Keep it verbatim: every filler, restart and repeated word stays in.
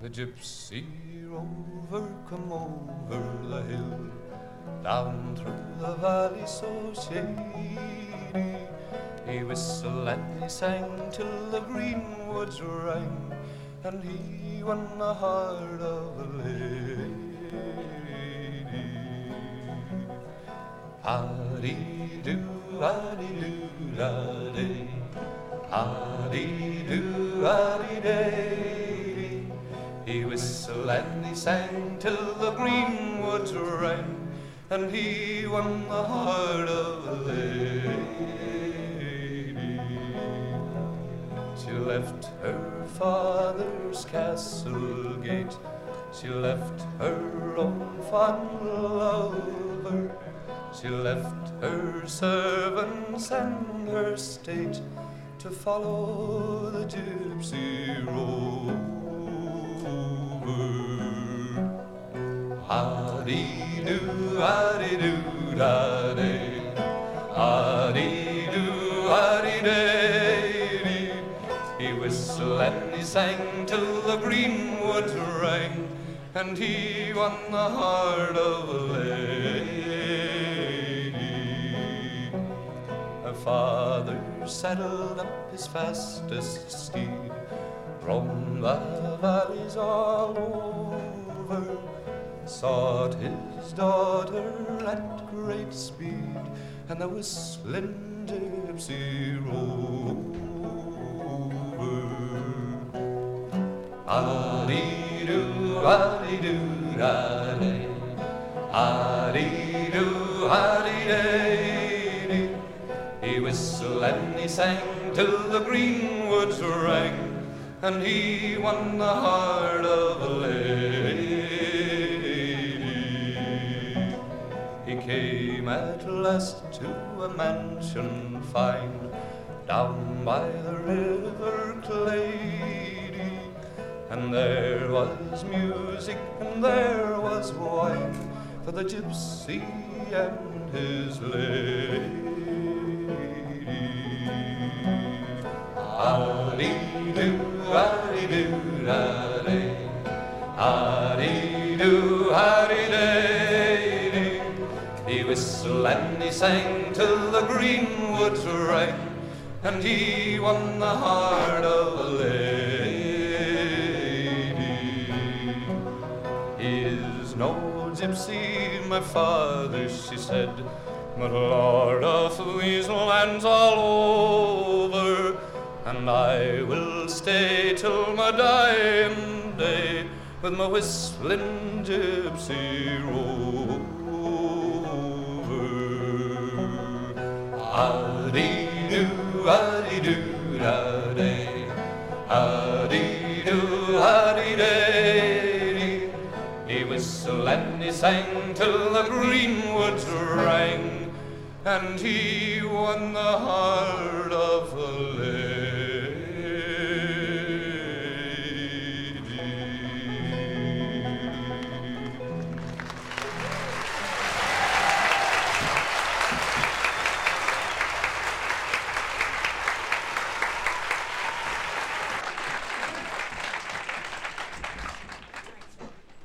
The gypsy rover come over the hill, down through the valley so shady. He whistled and he sang till the greenwoods rang, and he won the heart of a lady. Ah-dee-doo, ah-dee-doo, da-day, ah-dee-doo, ah-dee-day. He whistled and he sang till the greenwoods rang, and he won the heart of a lady. She left her father's castle gate, she left her own fond lover, she left her servants and her state to follow the gypsy rover. Ah-dee-doo, ah-dee-doo, da-day, ah-dee-doo, ah-dee-day. He whistled and he sang till the greenwoods rang, and he won the heart of a lady. Her father saddled up his fastest steed, roamed the valleys all over, sought his daughter at great speed, and the whistling gypsy rover. Ah-dee-doo, ah-dee-doo, da-day, ah-dee-doo, ah-dee-day. He whistled and he sang till the greenwoods rang, and he won the heart of a lady. He came at last to a mansion fine, down by the river Clady, and there was music and there was wine for the gypsy and his lady. Ah-dee-doo, ah-dee-doo, da-day, ah-dee-doo, ah-dee-day. He whistled and he sang till the greenwoods rang, and he won the heart of a lady. He is no gypsy, my father, she said, but lord of these lands all over, and I will stay till my dying day with my whistling gypsy rover. Ah-dee-doo, ah-dee-doo, da-day, ah-dee-doo, ah-dee-day. He whistled and he sang till the greenwoods rang, and he won the heart of a lady.